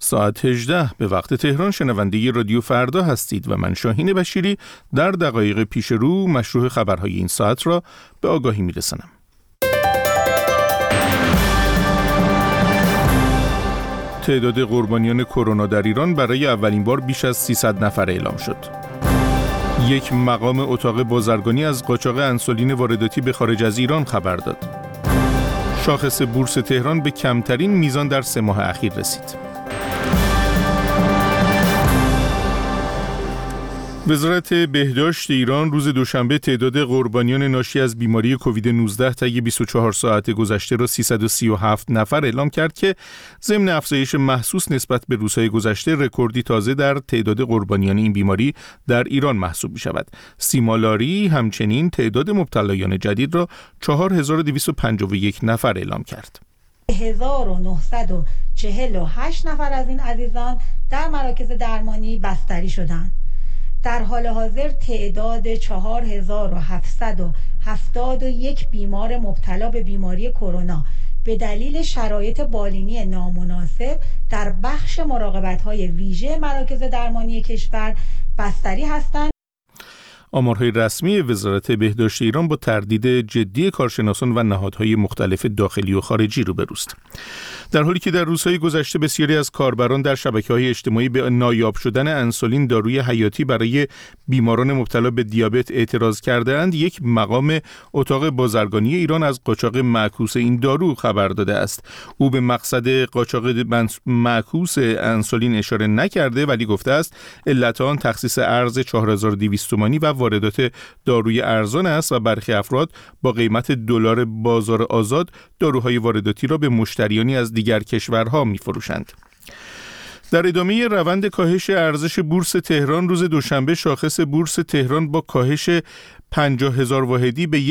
ساعت 18 به وقت تهران شنونده رادیو فردا هستید و من شاهین بشیری در دقایق پیش رو مشروع خبرهای این ساعت را به آگاهی میرسانم. تعداد قربانیان کرونا در ایران برای اولین بار بیش از 300 نفر اعلام شد. یک مقام اتاق بازرگانی از قاچاق انسولین وارداتی به خارج از ایران خبر داد. شاخص بورس تهران به کمترین میزان در 3 ماه اخیر رسید. وزارت بهداشت ایران روز دوشنبه تعداد قربانیان ناشی از بیماری کووید 19 طی 24 ساعت گذشته را 337 نفر اعلام کرد که ضمن افزایش محسوس نسبت به روزهای گذشته رکوردی تازه در تعداد قربانیان این بیماری در ایران محسوب می شود. سیما لاری همچنین تعداد مبتلایان جدید را 4251 نفر اعلام کرد. 1948 نفر از این عزیزان در مراکز درمانی بستری شدند. در حال حاضر تعداد 4771 بیمار مبتلا به بیماری کرونا به دلیل شرایط بالینی نامناسب در بخش مراقبت‌های ویژه مراکز درمانی کشور بستری هستند. آمارهای رسمی وزارت بهداشت ایران با تردید جدی کارشناسان و نهادهای مختلف داخلی و خارجی روبروست. در حالی که در روزهای گذشته بسیاری از کاربران در شبکه‌های اجتماعی به نایاب شدن انسولین داروی حیاتی برای بیماران مبتلا به دیابت اعتراض کرده‌اند، یک مقام اتاق بازرگانی ایران از قاچاق معکوس این دارو خبر داده است. او به مقصد قاچاق معکوس انسولین اشاره نکرده، ولی گفته است علت آن تخصیص ارز 4200 تومانی و واردات داروی ارزان است و برخی افراد با قیمت دلار بازار آزاد داروهای وارداتی را به مشتریانی از دیگر کشورها می‌فروشند. در ادامه روند کاهش ارزش بورس تهران روز دوشنبه شاخص بورس تهران با کاهش 50,000 واحدی به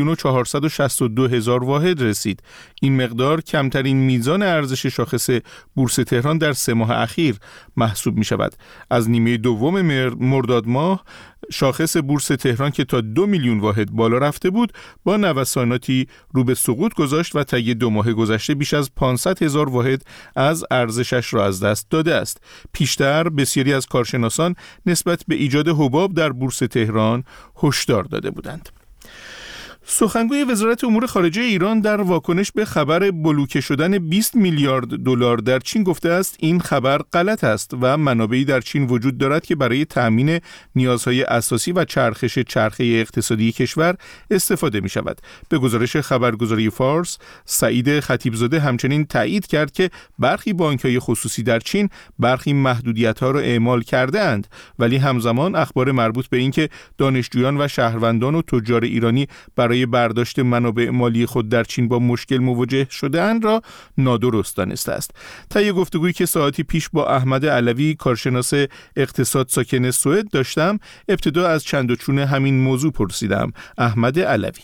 1,462,000 واحد رسید. این مقدار کمترین میزان ارزش شاخص بورس تهران در 3 ماه اخیر محسوب می شود. از نیمه دوم مرداد ماه شاخص بورس تهران که تا 2 میلیون واحد بالا رفته بود با نوساناتی رو به سقوط گذاشت و طی 2 ماه گذشته بیش از 500,000 واحد از ارزشش را از دست داده است. پیشتر بسیاری از کارشناسان نسبت به ایجاد حباب در بورس تهران هشدار داده بودند. سخنگوی وزارت امور خارجه ایران در واکنش به خبر بلوکه شدن 20 میلیارد دلار در چین گفته است این خبر غلط است و منابعی در چین وجود دارد که برای تأمین نیازهای اساسی و چرخش چرخه اقتصادی کشور استفاده می شود. به گزارش خبرگزاری فارس، سعید خطیبزاده همچنین تایید کرد که برخی بانک‌های خصوصی در چین برخی محدودیت‌ها را اعمال کرده اند، ولی همزمان اخبار مربوط به اینکه دانشجویان و شهروندان و تجار ایرانی برای برداشت منابع مالی خود در چین با مشکل مواجه شده‌اند را نادرست دانسته است. طی گفتگویی که ساعتی پیش با احمد علوی کارشناس اقتصاد ساکن سوئد داشتم، ابتدا از چند و چون همین موضوع پرسیدم. احمد علوی: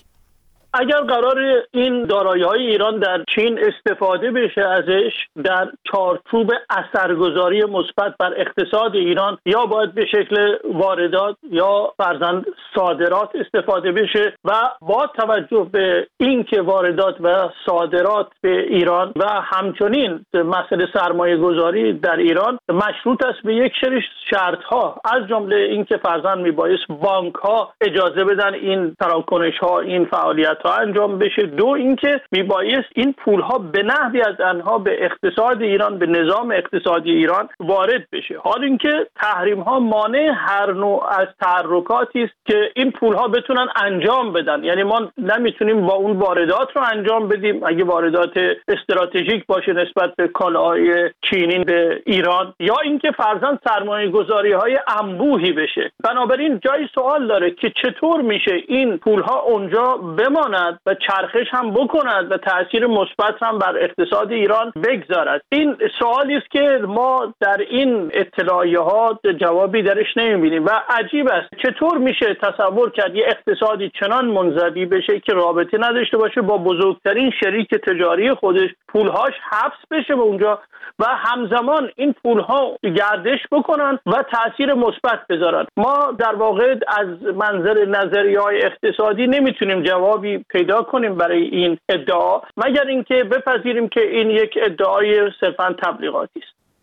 اگر قرار این دارایی‌های ایران در چین استفاده بشه ازش در چارچوب اثرگذاری مثبت بر اقتصاد ایران، یا باید به شکل واردات یا فرضاً صادرات استفاده بشه و با توجه به اینکه واردات و صادرات به ایران و همچنین مسئله سرمایه گذاری در ایران مشروط است به یک سری شرط‌ها، از جمله اینکه فرضاً میبایست بانک‌ها اجازه بدن این تراکنش‌ها، این فعالیت انجام بشه. دو، اینکه میبایست این پولها به نحوی از آنها به اقتصاد ایران، به نظام اقتصادی ایران وارد بشه. حال اینکه تحریم ها مانع هر نوع از تحرکاتی است که این پولها بتونن انجام بدن. یعنی ما نمیتونیم با اون واردات رو انجام بدیم اگه واردات استراتژیک باشه نسبت به کالاهای چینی به ایران، یا اینکه فرضاً سرمایه گذاری های انبوهی بشه. بنابراین جای سوال داره که چطور میشه این پولها اونجا بماند و چرخش هم بکند و تأثیر مثبت هم بر اقتصاد ایران بگذارد. این سوالی است که ما در این اطلاعیه‌ها جوابی درش نمی‌بینیم و عجیب است چطور میشه تصور کرد یه اقتصادی چنان منزوی بشه که رابطه نداشته باشه با بزرگترین شریک تجاری خودش، پولهاش حبس بشه به اونجا و همزمان این پولها گردش بکنن و تأثیر مثبت بذارن. ما در واقع از منظر نظریه‌های اقتصادی نمیتونیم جوابی پیدا کنیم برای این ادعا، مگر اینکه بپذیریم که این یک ادعای صرفاً تبلیغاتی است.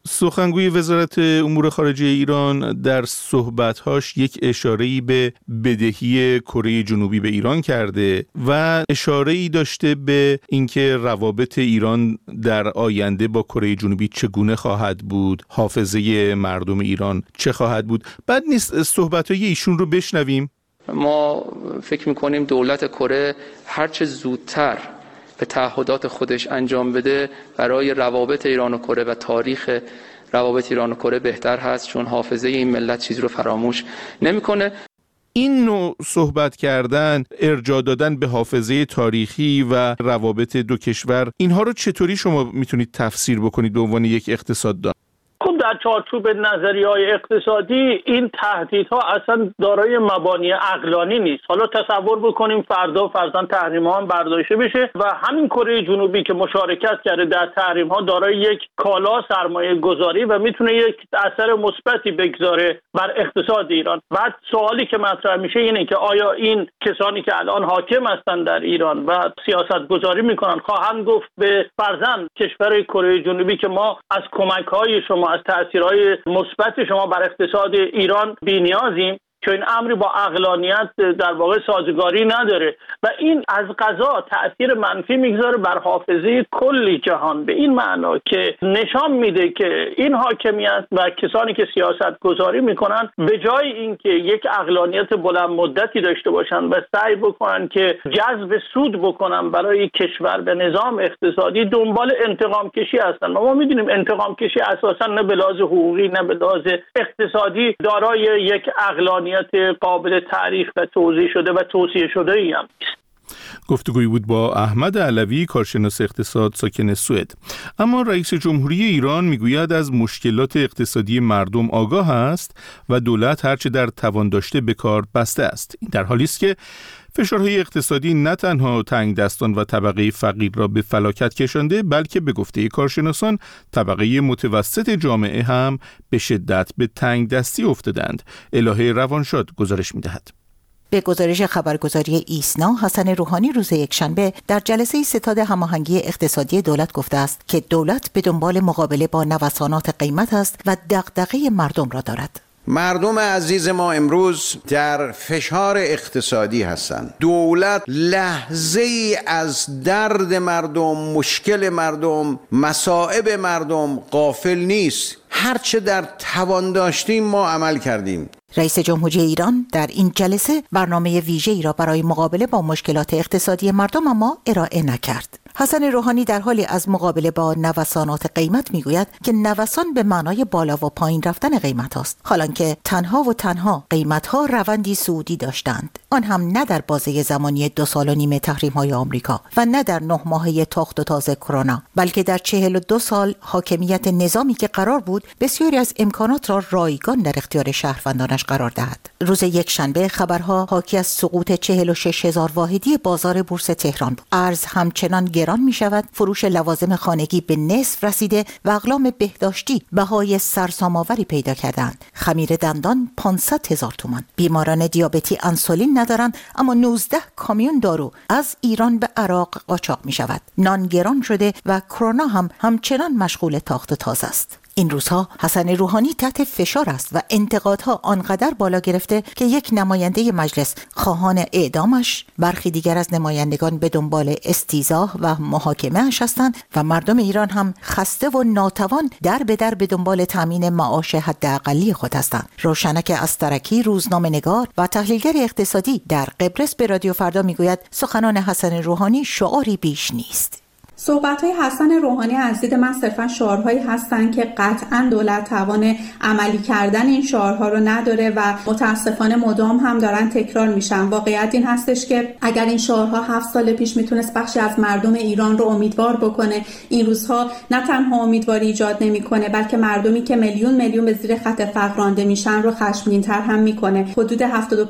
سخنگوی وزارت امور خارجه ایران در صحبت‌هاش یک اشاره‌ای به بدهی کره جنوبی به ایران کرده و اشاره‌ای داشته به اینکه روابط ایران در آینده با کره جنوبی چگونه خواهد بود، حافظه مردم ایران چه خواهد بود. بد نیست صحبت‌های ایشون رو بشنویم. ما فکر می‌کنیم دولت کره هرچه زودتر به تعهدات خودش انجام بده برای روابط ایران و کره و تاریخ روابط ایران و کره بهتر هست، چون حافظه این ملت چیزی رو فراموش نمی‌کنه. این نوع صحبت کردن، ارجاع دادن به حافظه تاریخی و روابط دو کشور، اینها رو چطوری شما میتونید تفسیر بکنید به عنوان یک اقتصاددان؟ خب در چارچوب نظریه‌های اقتصادی این تهدیدها اصلا دارای مبانی عقلانی نیست. حالا تصور بکنیم فردا فرضاً تحریم‌ها هم برداشته بشه و همین کره جنوبی که مشارکت کرده در تحریم‌ها دارای یک کالا سرمایه گذاری و میتونه یک اثر مثبتی بگذاره بر اقتصاد ایران. بعد سوالی که مطرح میشه اینه که آیا این کسانی که الان حاکم هستن در ایران و سیاست گذاری میکنن خواهند گفت به فرضاً کشور کره جنوبی که ما از کمک‌های شما، از تأثیرهای مثبت شما بر اقتصاد ایران بی‌نیازیم، که این امری با عقلانیت در واقع سازگاری نداره و این از قضا تأثیر منفی میگذاره بر حافظه کلی جهان، به این معنا که نشان میده که این حاکمیت و کسانی که سیاست گذاری میکنن به جای اینکه یک عقلانیت بلند مدتی داشته باشن و سعی بکنن که جذب سود بکنن برای کشور به نظام اقتصادی، دنبال انتقام کشی هستن. ما میدونیم انتقام کشی اساسا نه به لحاظ حقوقی نه به لحاظ اقتصادی دارای یک عقلانیت قابل تعریف و توضیح شده و توصیه شده ای هم است. گفتگویی بود با احمد علوی، کارشناس اقتصاد ساکن سوئد. اما رئیس جمهوری ایران میگوید از مشکلات اقتصادی مردم آگاه است و دولت هرچه در توان داشته به کار بسته است. این در حالی است که فشارهای اقتصادی نه تنها تنگ دستان و طبقه فقیر را به فلاکت کشانده، بلکه به گفته کارشناسان طبقه متوسط جامعه هم به شدت به تنگ دستی افتادند. الهه روانشاد گزارش می‌دهد. به گزارش خبرگزاری ایسنا، حسن روحانی روز یکشنبه در جلسه ستاد هماهنگی اقتصادی دولت گفته است که دولت به دنبال مقابله با نوسانات قیمت است و دغدغه مردم را دارد. مردم عزیز ما امروز در فشار اقتصادی هستند. دولت لحظه ای از درد مردم، مشکل مردم، مصائب مردم غافل نیست. هرچه در توان داشتیم ما عمل کردیم. رئیس جمهوری ایران در این جلسه برنامه ویژه‌ای را برای مقابله با مشکلات اقتصادی مردم اما ارائه نکرد. حسن روحانی در حالی از مقابله با نوسانات قیمت میگوید که نوسان به معنای بالا و پایین رفتن قیمت است، حالانکه تنها و تنها قیمت ها روندی صعودی داشتند، آن هم نه در بازه زمانی 2.5 سال تحریم های آمریکا و نه در 9 ماهه تاخت و تاز کرونا، بلکه در 42 سال حاکمیت نظامی که قرار بود بسیاری از امکانات را رایگان در اختیار شهروندانش قرار دهد. روز یکشنبه خبرها حاکی از سقوط 46,000 واحدی بازار بورس تهران بود. ارز همچنان گران می شود، فروش لوازم خانگی به نصف رسیده و اقلام بهداشتی بهای سرسام‌آوری پیدا کردند. خمیر دندان 500,000 تومان. بیماران دیابتی انسولین ندارند، اما 19 کامیون دارو از ایران به عراق قاچاق می شود. نان گران شده و کرونا هم همچنان مشغول تاخت و تاز است. این روزها حسن روحانی تحت فشار است و انتقادها آنقدر بالا گرفته که یک نماینده مجلس خواهان اعدامش، برخی دیگر از نمایندگان به دنبال استیضاح و محاکمه اش هستند و مردم ایران هم خسته و ناتوان در به در به دنبال تامین معاش حداقلی خود هستند. روشنک استرکی، روزنامه‌نگار و تحلیلگر اقتصادی در قبرس به رادیو فردا میگوید سخنان حسن روحانی شعاری بیش نیست. صحبت‌های حسن روحانی از دید من صرفاً شعارهایی هستند که قطعاً دولت توان عملی کردن این شعارها رو نداره و متاسفانه مدام هم دارن تکرار میشن. واقعیت این هستش که اگر این شعارها 7 سال پیش میتونست بخشی از مردم ایران رو امیدوار بکنه، این روزها نه تنها امیدواری ایجاد نمیکنه بلکه مردمی که میلیون به زیر خط فقر رانده میشن رو خشمگین‌تر هم میکنه. حدود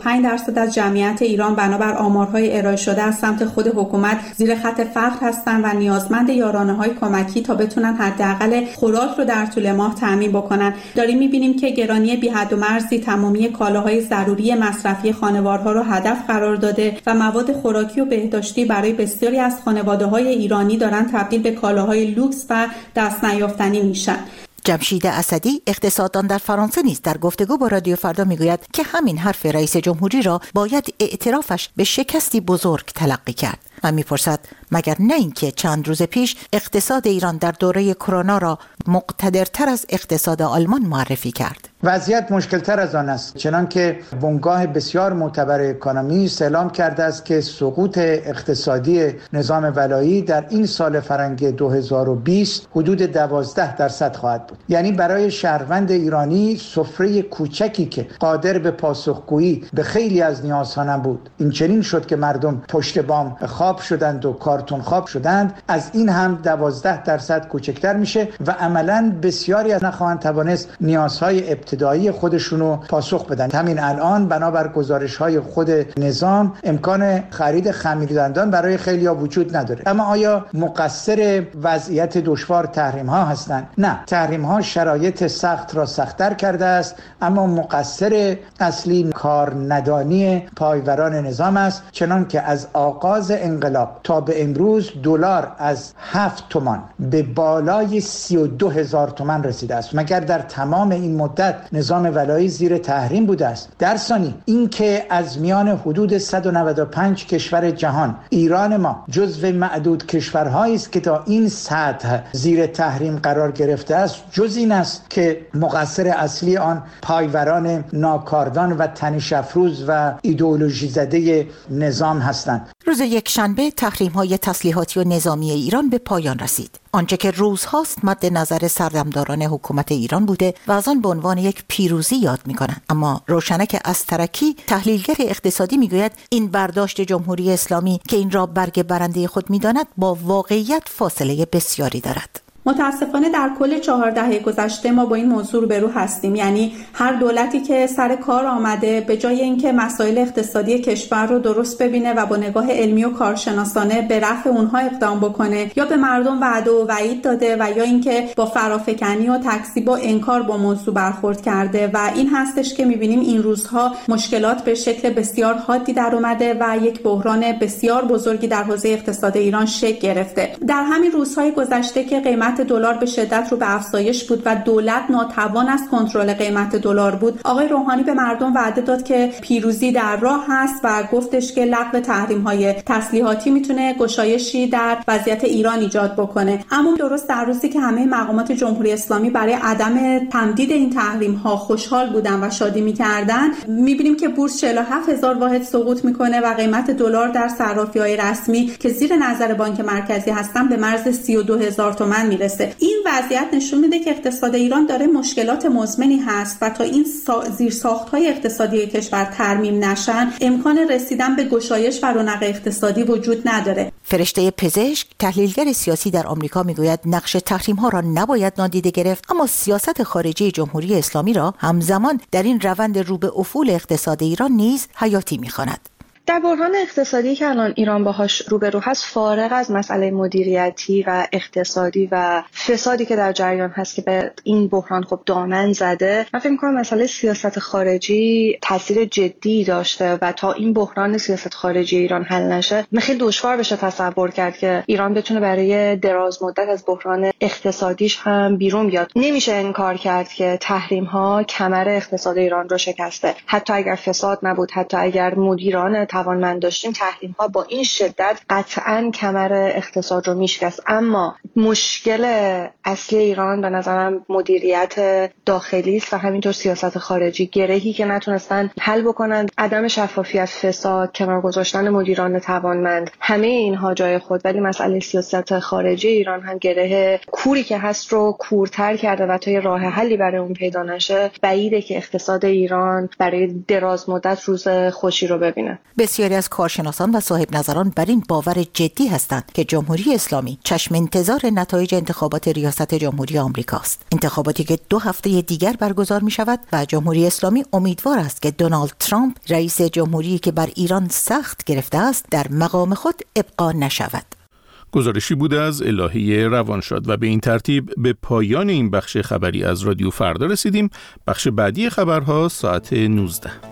75% از جمعیت ایران بنابر آمارهای ارائه شده از سمت خود حکومت زیر خط فقر هستن و نیازمند یارانه‌های کمکی تا بتونن حداقل خوراک رو در طول ماه تامین بکنن. داریم می‌بینیم که گرانی بی حد و مرزی تمامی کالاهای ضروری مصرفی خانوارها رو هدف قرار داده و مواد خوراکی و بهداشتی برای بسیاری از خانواده‌های ایرانی دارن تبدیل به کالاهای لوکس و دست نیافتنی میشن. جمشید اسدی اقتصاددان در فرانسه نیز در گفتگو با رادیو فردا میگوید که همین حرف رئیس جمهوری را باید اعترافش به شکستی بزرگ تلقی کرد و میپرسد مگر نه اینکه چند روز پیش اقتصاد ایران در دوره کرونا را مقتدرتر از اقتصاد آلمان معرفی کرد. وضعیت مشکل‌تر از آن است، چنانکه بنگاه بسیار معتبر اکونومیست اعلام کرده است که سقوط اقتصادی نظام ولایی در این سال فرنگی 2020 حدود 12% خواهد بود. یعنی برای شهروند ایرانی سفره کوچکی که قادر به پاسخگویی به خیلی از نیازها نبود، این چنین شد که مردم پشت بام خواب شدند و کارتون خواب شدند، از این هم 12% کوچکتر میشه و عملاً بسیاری از نخواهند توانست نیازهای ابتدایی خودشونو پاسخ بدن. همین الان بنابر گزارش‌های خود نظام امکان خرید خمیردندان برای خیلی‌ها وجود نداره. اما آیا مقصر وضعیت دشوار تحریم‌ها هستند؟ نه، تحریم‌ها شرایط سخت را سخت‌تر کرده است، اما مقصر اصلی کار ندانی پایوران نظام است، چنان که از آغاز انقلاب تا به امروز دلار از 7 تومان به بالای 32,000 تومان رسیده است. مگر در تمام این مدت نظام ولایی زیر تحریم بوده است؟ در ثانی اینکه از میان حدود 195 کشور جهان ایران ما جزو معدود کشورهایی است که تا این سطح زیر تحریم قرار گرفته است، جز این است که مقصر اصلی آن پایوران ناکاردان و تنش افروز و ایدئولوژی زده نظام هستند. روز یکشنبه تحریم‌های تسلیحاتی و نظامی ایران به پایان رسید. آنچه که روزهاست مد نظر سردمداران حکومت ایران بوده و از آن به عنوان یک پیروزی یاد می‌کنند. اما روشنک استرکی تحلیلگر اقتصادی میگوید این برداشت جمهوری اسلامی که این را برگ برنده خود می‌داند با واقعیت فاصله بسیاری دارد. متاسفانه در کل 4 دهه گذشته ما با این موضوع روبرو هستیم. یعنی هر دولتی که سر کار آمده به جای اینکه مسائل اقتصادی کشور رو درست ببینه و با نگاه علمی و کارشناسانه به رفع اونها اقدام بکنه، یا به مردم وعده و وعید داده و یا اینکه با فرافکنی و تکذیب و انکار با موضوع برخورد کرده و این هستش که می‌بینیم این روزها مشکلات به شکل بسیار حادی در اومده و یک بحران بسیار بزرگی در حوزه اقتصاد ایران شکل گرفته. در همین روزهای گذشته که قیمت دلار به شدت رو به افزایش بود و دولت ناتوان از کنترل قیمت دلار بود، آقای روحانی به مردم وعده داد که پیروزی در راه هست و گفتش که لغو تحریم‌های تسلیحاتی میتونه گشایشی در وضعیت ایران ایجاد بکنه. اما درست در روزی که همه مقامات جمهوری اسلامی برای عدم تمدید این تحریم‌ها خوشحال بودن و شادی می‌کردن، می‌بینیم که بورس 47,000 واحد سقوط می‌کنه و قیمت دلار در صرافی‌های رسمی که زیر نظر بانک مرکزی هستن به مرز 32,000 تومان میرسه. این وضعیت نشون میده که اقتصاد ایران داره مشکلات مزمنی هست و تا این زیرساخت‌های اقتصادی کشور ترمیم نشن امکان رسیدن به گشایش و رونق اقتصادی وجود نداره. فرشته پزشک تحلیلگر سیاسی در آمریکا میگوید نقش تحریم‌ها را نباید نادیده گرفت، اما سیاست خارجی جمهوری اسلامی را همزمان در این روند رو به افول اقتصاد ایران نیز حیاتی می‌خواند. در بحران اقتصادی که الان ایران باهاش روبرو هست، فارغ از مسئله مدیریتی و اقتصادی و فسادی که در جریان هست که به این بحران خب دامن زده، من فکر می‌کنم مسئله سیاست خارجی تاثیر جدی داشته و تا این بحران سیاست خارجی ایران حل نشه خیلی دشوار بشه تصور کرد که ایران بتونه برای دراز مدت از بحران اقتصادیش هم بیرون بیاد. نمیشه انکار کرد که تحریم‌ها کمر اقتصاد ایران رو شکسته. حتی اگر فساد نبود، حتی اگر مدیران توانمند داشتیم، تحریم‌ها با این شدت قطعاً کمر اقتصاد رو میشکست. اما مشکل اصلی ایران به نظرم مدیریت داخلی است و همینطور سیاست خارجی. گرهی که نتونستن حل بکنن، عدم شفافیت، فساد، کنار گذاشتن مدیران توانمند، همه اینها جای خود، ولی مسئله سیاست خارجی ایران هم گره کوری که هست رو کورتر کرده و تا راه حلی برای اون پیدا نشه بعیده که اقتصاد ایران برای دراز مدت روز خوشی رو ببینه. بسیاری از کارشناسان و صاحب نظران بر این باور جدی هستند که جمهوری اسلامی چشم انتظار نتایج انتخابات ریاست جمهوری آمریکاست. انتخاباتی که 2 هفته دیگر برگزار می شود و جمهوری اسلامی امیدوار است که دونالد ترامپ رئیس جمهوری که بر ایران سخت گرفته است در مقام خود ابقا نشود. گزارشی بوده از الهی روانشاد و به این ترتیب به پایان این بخش خبری از رادیو فردا رسیدیم. بخش بعدی خبرها ساعت 19.